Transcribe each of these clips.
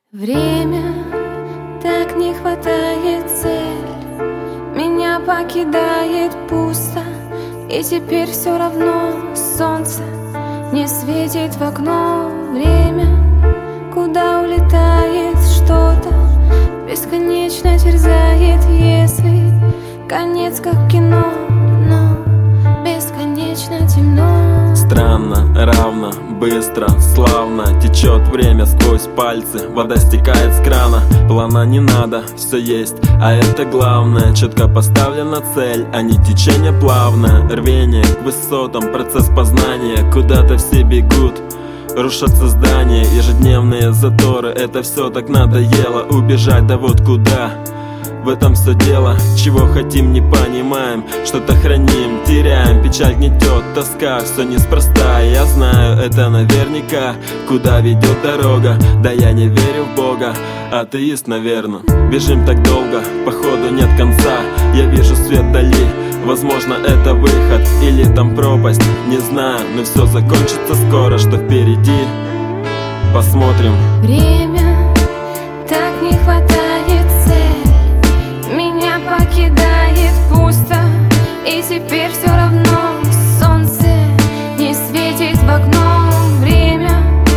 Время, так не хватает цель, меня покидает пусто, и теперь все равно солнце не светит в окно. Время, куда улетает что-то, бесконечно терзает, если конец как в кино, но бесконечно темно. Странно, равно, быстро, славно течет время сквозь пальцы, вода стекает с крана. Плана не надо, все есть, а это главное. Четко поставлена цель, а не течение плавное. Рвение к высотам, процесс познания, куда-то все бегут. Рушатся здания, ежедневные заторы, это все так надоело. Убежать, да вот куда? В этом все дело, чего хотим, не понимаем. Что-то храним, теряем, печаль гнетет, тоска, все неспроста. Я знаю, это наверняка, куда ведет дорога. Да я не верю в Бога, атеист, наверное. Бежим так долго, походу нет конца. Я вижу свет вдали, возможно это выход или там пропасть, не знаю, но все закончится скоро, что впереди. Посмотрим. Время, так не хватает цель, меня покидает пусто, и теперь все равно солнце не светит в окно. Время,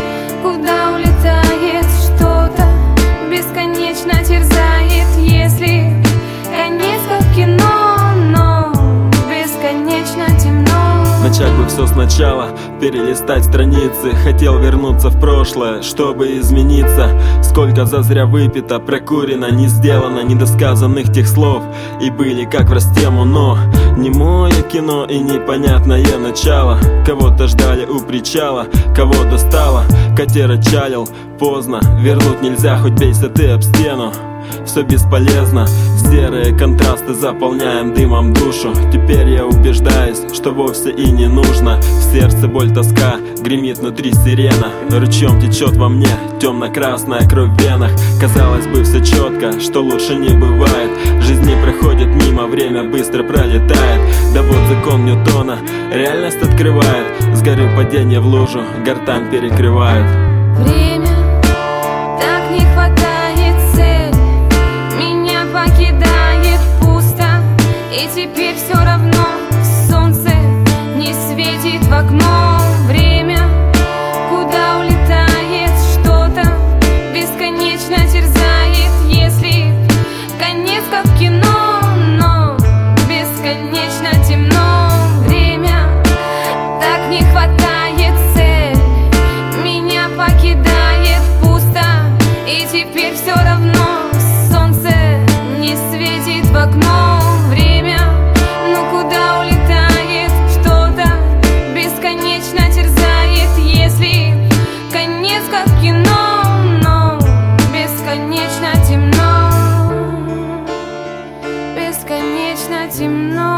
куда улетает что-то, бесконечно терзает, если конец как в кино, но бесконечно темно. Начать бы все сначала, перелистать страницы. Хотел вернуться в прошлое, чтобы измениться. Сколько зазря выпито, прокурено, не сделано недосказанных тех слов. И были как в растему, но немое кино и непонятное начало. Кого-то ждали у причала, кого-то стало. Котера чалил, поздно, вернуть нельзя, хоть бейся ты об стену. Все бесполезно, серые контрасты заполняем дымом душу. Теперь я убеждаюсь, что вовсе и не нужно. В сердце боль, тоска, гремит внутри сирена. Ручьем течет во мне темно-красная кровь в венах. Казалось бы, все четко, что лучше не бывает. Жизни проходит мимо, время быстро пролетает. Да вот закон Ньютона реальность открывает. С горы падение в лужу, гортань перекрывает. Время, так не хватает цель, меня покидает пусто, и теперь все равно солнце не светит в окно. Время, куда улетает что-то, бесконечно терзает, если конец как в кино, но бесконечно темно. Время, так не хватает цель, меня покидает пусто, и теперь все равно солнце не светит в окно. Время, ну куда улетает что-то, бесконечно терзает, если конец как в кино, но бесконечно темно, бесконечно темно.